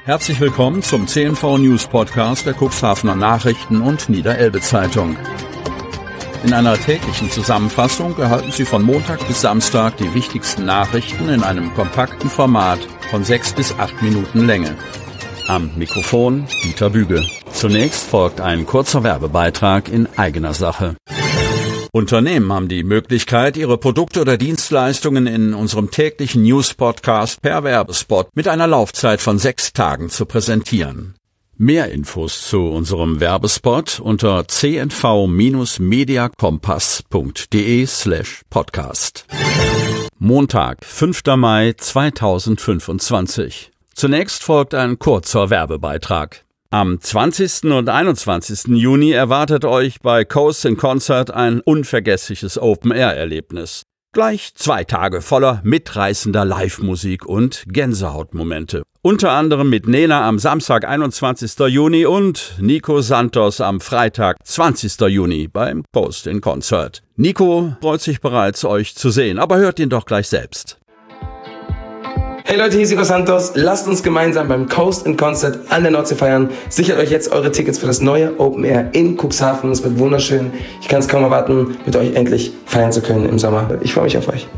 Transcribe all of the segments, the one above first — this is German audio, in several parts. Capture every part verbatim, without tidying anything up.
Herzlich willkommen zum C N V News Podcast der Cuxhavener Nachrichten und Niederelbe Zeitung. In einer täglichen Zusammenfassung erhalten Sie von Montag bis Samstag die wichtigsten Nachrichten in einem kompakten Format von sechs bis acht Minuten Länge. Am Mikrofon Dieter Büge. Zunächst folgt ein kurzer Werbebeitrag in eigener Sache. Unternehmen haben die Möglichkeit, ihre Produkte oder Dienstleistungen in unserem täglichen News-Podcast per Werbespot mit einer Laufzeit von sechs Tagen zu präsentieren. Mehr Infos zu unserem Werbespot unter c n v mediakompass punkt d e slash podcast. Montag, fünfter Mai zweitausendfünfundzwanzig. Zunächst folgt ein kurzer Werbebeitrag. Am zwanzigsten und einundzwanzigsten Juni erwartet euch bei Coast in Concert ein unvergessliches Open-Air-Erlebnis. Gleich zwei Tage voller mitreißender Live-Musik und Gänsehautmomente. Unter anderem mit Nena am Samstag, einundzwanzigsten Juni und Nico Santos am Freitag, zwanzigsten Juni beim Coast in Concert. Nico freut sich bereits, euch zu sehen, aber hört ihn doch gleich selbst. Hey Leute, hier ist Nico Santos. Lasst uns gemeinsam beim Coast in Concert an der Nordsee feiern. Sichert euch jetzt eure Tickets für das neue Open Air in Cuxhaven. Es wird wunderschön. Ich kann es kaum erwarten, mit euch endlich feiern zu können im Sommer. Ich freue mich auf euch.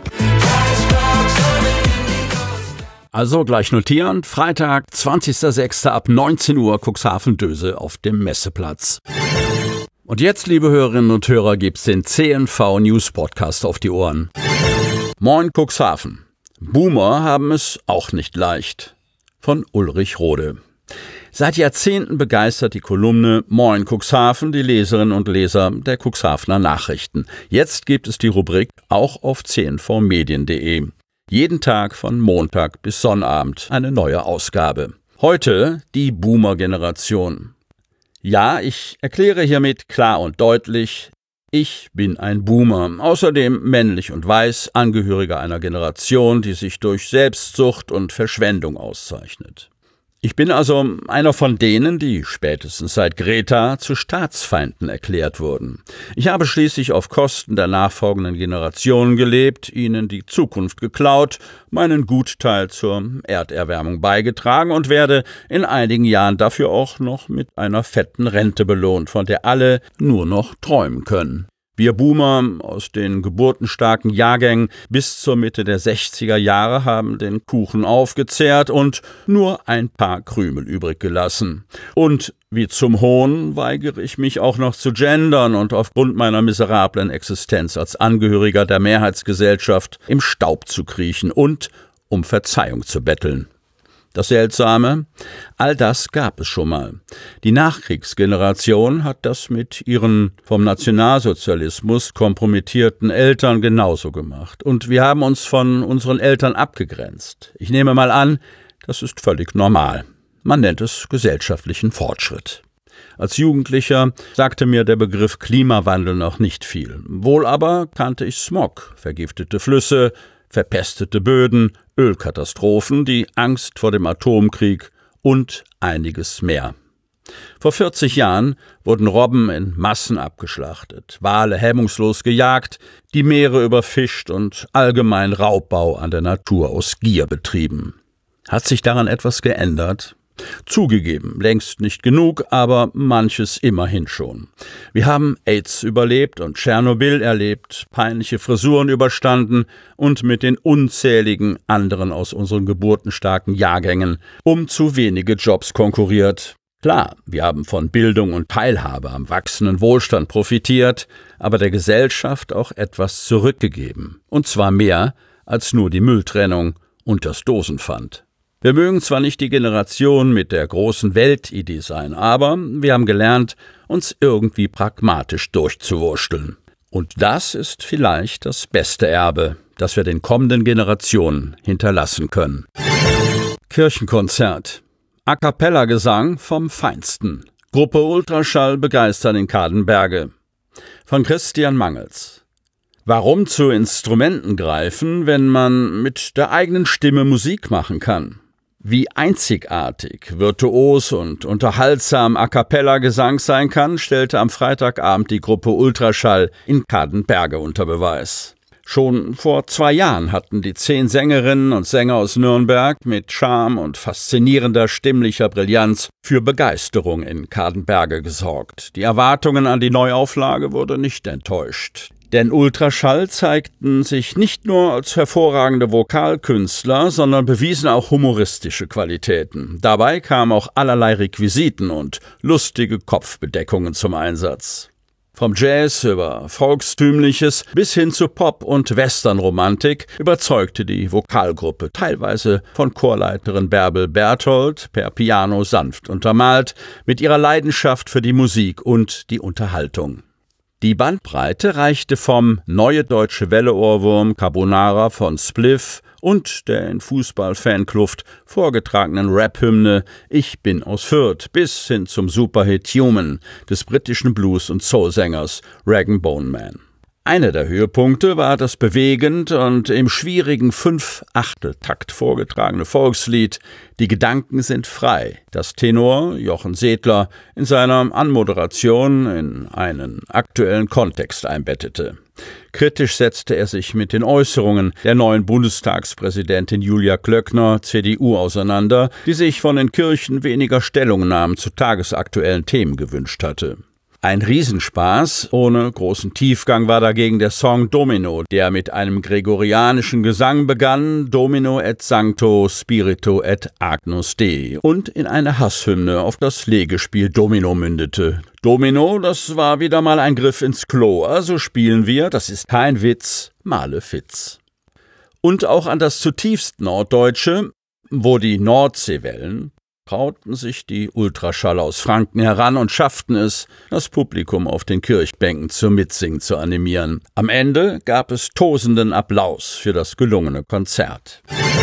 Also gleich notieren, Freitag, zwanzigsten sechsten ab neunzehn Uhr Cuxhaven-Döse auf dem Messeplatz. Und jetzt, liebe Hörerinnen und Hörer, gibt's den C N V News Podcast auf die Ohren. Moin Cuxhaven. Boomer haben es auch nicht leicht. Von Ulrich Rode. Seit Jahrzehnten begeistert die Kolumne Moin Cuxhaven die Leserinnen und Leser der Cuxhavener Nachrichten. Jetzt gibt es die Rubrik auch auf c n v medien punkt d e. Jeden Tag von Montag bis Sonnabend eine neue Ausgabe. Heute die Boomer-Generation. Ja, ich erkläre hiermit klar und deutlich, ich bin ein Boomer, außerdem männlich und weiß, Angehöriger einer Generation, die sich durch Selbstsucht und Verschwendung auszeichnet. Ich bin also einer von denen, die spätestens seit Greta zu Staatsfeinden erklärt wurden. Ich habe schließlich auf Kosten der nachfolgenden Generationen gelebt, ihnen die Zukunft geklaut, meinen Gutteil zur Erderwärmung beigetragen und werde in einigen Jahren dafür auch noch mit einer fetten Rente belohnt, von der alle nur noch träumen können. Wir Boomer aus den geburtenstarken Jahrgängen bis zur Mitte der sechziger Jahre haben den Kuchen aufgezehrt und nur ein paar Krümel übrig gelassen. Und wie zum Hohn weigere ich mich auch noch zu gendern und aufgrund meiner miserablen Existenz als Angehöriger der Mehrheitsgesellschaft im Staub zu kriechen und um Verzeihung zu betteln. Das Seltsame, all das gab es schon mal. Die Nachkriegsgeneration hat das mit ihren vom Nationalsozialismus kompromittierten Eltern genauso gemacht. Und wir haben uns von unseren Eltern abgegrenzt. Ich nehme mal an, das ist völlig normal. Man nennt es gesellschaftlichen Fortschritt. Als Jugendlicher sagte mir der Begriff Klimawandel noch nicht viel. Wohl aber kannte ich Smog, vergiftete Flüsse, verpestete Böden, Ölkatastrophen, die Angst vor dem Atomkrieg und einiges mehr. Vor vierzig Jahren wurden Robben in Massen abgeschlachtet, Wale hemmungslos gejagt, die Meere überfischt und allgemein Raubbau an der Natur aus Gier betrieben. Hat sich daran etwas geändert? Zugegeben, längst nicht genug, aber manches immerhin schon. Wir haben AIDS überlebt und Tschernobyl erlebt, peinliche Frisuren überstanden und mit den unzähligen anderen aus unseren geburtenstarken Jahrgängen um zu wenige Jobs konkurriert. Klar, wir haben von Bildung und Teilhabe am wachsenden Wohlstand profitiert, aber der Gesellschaft auch etwas zurückgegeben. Und zwar mehr als nur die Mülltrennung und das Dosenpfand. Wir mögen zwar nicht die Generation mit der großen Weltidee sein, aber wir haben gelernt, uns irgendwie pragmatisch durchzuwursteln. Und das ist vielleicht das beste Erbe, das wir den kommenden Generationen hinterlassen können. Kirchenkonzert. A-cappella-Gesang vom Feinsten. Gruppe Ultraschall begeistert in Kadenberge. Von Christian Mangels. Warum zu Instrumenten greifen, wenn man mit der eigenen Stimme Musik machen kann? Wie einzigartig, virtuos und unterhaltsam A-cappella-Gesang sein kann, stellte am Freitagabend die Gruppe Ultraschall in Kadenberge unter Beweis. Schon vor zwei Jahren hatten die zehn Sängerinnen und Sänger aus Nürnberg mit Charme und faszinierender stimmlicher Brillanz für Begeisterung in Cadenberge gesorgt. Die Erwartungen an die Neuauflage wurden nicht enttäuscht. Denn Ultraschall zeigten sich nicht nur als hervorragende Vokalkünstler, sondern bewiesen auch humoristische Qualitäten. Dabei kamen auch allerlei Requisiten und lustige Kopfbedeckungen zum Einsatz. Vom Jazz über Volkstümliches bis hin zu Pop- und Westernromantik überzeugte die Vokalgruppe, teilweise von Chorleiterin Bärbel Berthold, per Piano sanft untermalt, mit ihrer Leidenschaft für die Musik und die Unterhaltung. Die Bandbreite reichte vom Neue Deutsche Welle-Ohrwurm Carbonara von Spliff und der in Fußball-Fankluft vorgetragenen Rap-Hymne Ich bin aus Fürth bis hin zum Superhit Human des britischen Blues- und Soul-Sängers Rag Bone Man. Einer der Höhepunkte war das bewegend und im schwierigen Fünf-Achtel-Takt vorgetragene Volkslied Die Gedanken sind frei, das Tenor Jochen Sedler in seiner Anmoderation in einen aktuellen Kontext einbettete. Kritisch setzte er sich mit den Äußerungen der neuen Bundestagspräsidentin Julia Klöckner, C D U, auseinander, die sich von den Kirchen weniger Stellungnahmen zu tagesaktuellen Themen gewünscht hatte. Ein Riesenspaß ohne großen Tiefgang war dagegen der Song Domino, der mit einem gregorianischen Gesang begann, Domino et Sancto Spiritu et Agnus Dei, und in eine Hasshymne auf das Legespiel Domino mündete. Domino, das war wieder mal ein Griff ins Klo, also spielen wir, das ist kein Witz, Malefiz. Und auch an das zutiefst Norddeutsche, wo die Nordseewellen trauten sich die Ultraschaller aus Franken heran und schafften es, das Publikum auf den Kirchbänken zum Mitsingen zu animieren. Am Ende gab es tosenden Applaus für das gelungene Konzert.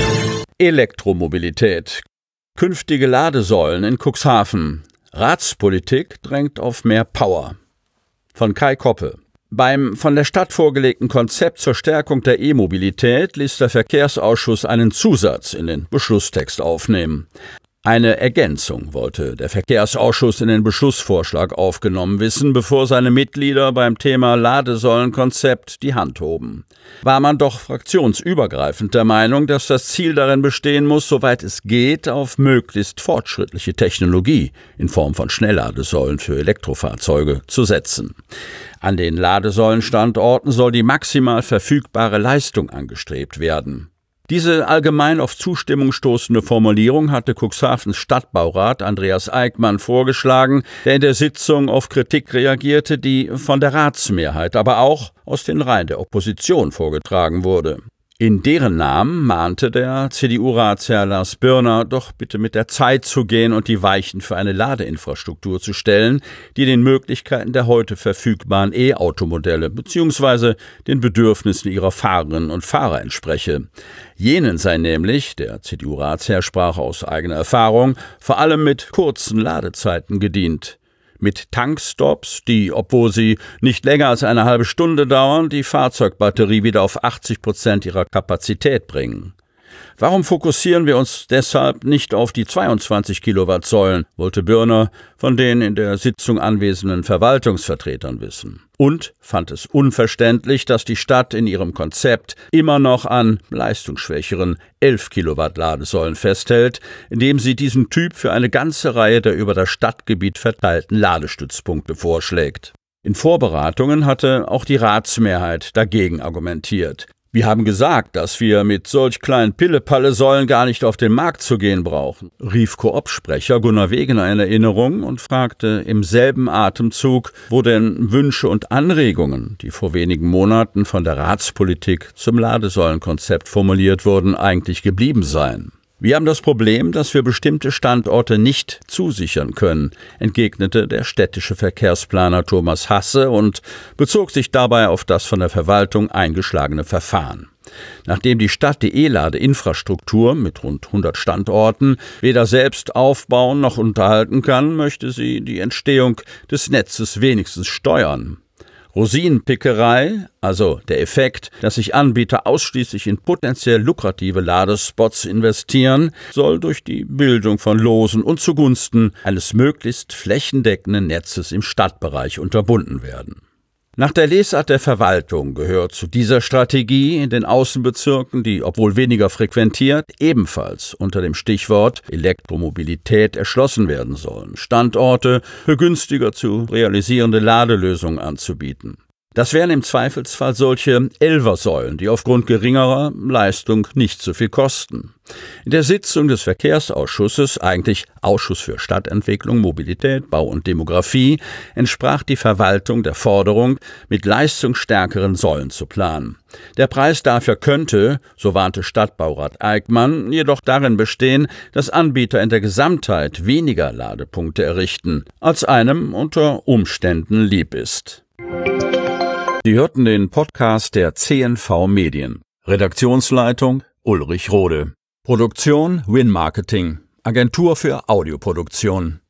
Elektromobilität. Künftige Ladesäulen in Cuxhaven. Ratspolitik drängt auf mehr Power. Von Kai Koppe. Beim von der Stadt vorgelegten Konzept zur Stärkung der E-Mobilität ließ der Verkehrsausschuss einen Zusatz in den Beschlusstext aufnehmen. Eine Ergänzung wollte der Verkehrsausschuss in den Beschlussvorschlag aufgenommen wissen, bevor seine Mitglieder beim Thema Ladesäulenkonzept die Hand hoben. War man doch fraktionsübergreifend der Meinung, dass das Ziel darin bestehen muss, soweit es geht, auf möglichst fortschrittliche Technologie in Form von Schnellladesäulen für Elektrofahrzeuge zu setzen. An den Ladesäulenstandorten soll die maximal verfügbare Leistung angestrebt werden. Diese allgemein auf Zustimmung stoßende Formulierung hatte Cuxhavens Stadtbaurat Andreas Eickmann vorgeschlagen, der in der Sitzung auf Kritik reagierte, die von der Ratsmehrheit, aber auch aus den Reihen der Opposition vorgetragen wurde. In deren Namen mahnte der C D U-Ratsherr Lars Birner, doch bitte mit der Zeit zu gehen und die Weichen für eine Ladeinfrastruktur zu stellen, die den Möglichkeiten der heute verfügbaren E-Automodelle bzw. den Bedürfnissen ihrer Fahrerinnen und Fahrer entspreche. Jenen sei nämlich, der C D U-Ratsherr sprach aus eigener Erfahrung, vor allem mit kurzen Ladezeiten gedient. Mit Tankstops, die, obwohl sie nicht länger als eine halbe Stunde dauern, die Fahrzeugbatterie wieder auf achtzig Prozent ihrer Kapazität bringen. Warum fokussieren wir uns deshalb nicht auf die zweiundzwanzig Kilowatt-Säulen, wollte Birner von den in der Sitzung anwesenden Verwaltungsvertretern wissen. Und fand es unverständlich, dass die Stadt in ihrem Konzept immer noch an leistungsschwächeren elf Kilowatt Ladesäulen festhält, indem sie diesen Typ für eine ganze Reihe der über das Stadtgebiet verteilten Ladestützpunkte vorschlägt. In Vorberatungen hatte auch die Ratsmehrheit dagegen argumentiert. Wir haben gesagt, dass wir mit solch kleinen Pille-Palle-Säulen gar nicht auf den Markt zu gehen brauchen, rief Koop-Sprecher Gunnar Wegener in Erinnerung und fragte im selben Atemzug, wo denn Wünsche und Anregungen, die vor wenigen Monaten von der Ratspolitik zum Ladesäulenkonzept formuliert wurden, eigentlich geblieben seien. Wir haben das Problem, dass wir bestimmte Standorte nicht zusichern können, entgegnete der städtische Verkehrsplaner Thomas Hasse und bezog sich dabei auf das von der Verwaltung eingeschlagene Verfahren. Nachdem die Stadt die E-Ladeinfrastruktur mit rund hundert Standorten weder selbst aufbauen noch unterhalten kann, möchte sie die Entstehung des Netzes wenigstens steuern. Rosinenpickerei, also der Effekt, dass sich Anbieter ausschließlich in potenziell lukrative Ladespots investieren, soll durch die Bildung von Losen und zugunsten eines möglichst flächendeckenden Netzes im Stadtbereich unterbunden werden. Nach der Lesart der Verwaltung gehört zu dieser Strategie in den Außenbezirken, die, obwohl weniger frequentiert, ebenfalls unter dem Stichwort Elektromobilität erschlossen werden sollen, Standorte für günstiger zu realisierende Ladelösungen anzubieten. Das wären im Zweifelsfall solche Elversäulen, die aufgrund geringerer Leistung nicht so viel kosten. In der Sitzung des Verkehrsausschusses, eigentlich Ausschuss für Stadtentwicklung, Mobilität, Bau und Demografie, entsprach die Verwaltung der Forderung, mit leistungsstärkeren Säulen zu planen. Der Preis dafür könnte, so warnte Stadtbaurat Eickmann, jedoch darin bestehen, dass Anbieter in der Gesamtheit weniger Ladepunkte errichten, als einem unter Umständen lieb ist. Sie hörten den Podcast der C N V Medien. Redaktionsleitung Ulrich Rode. Produktion Win Marketing, Agentur für Audioproduktion.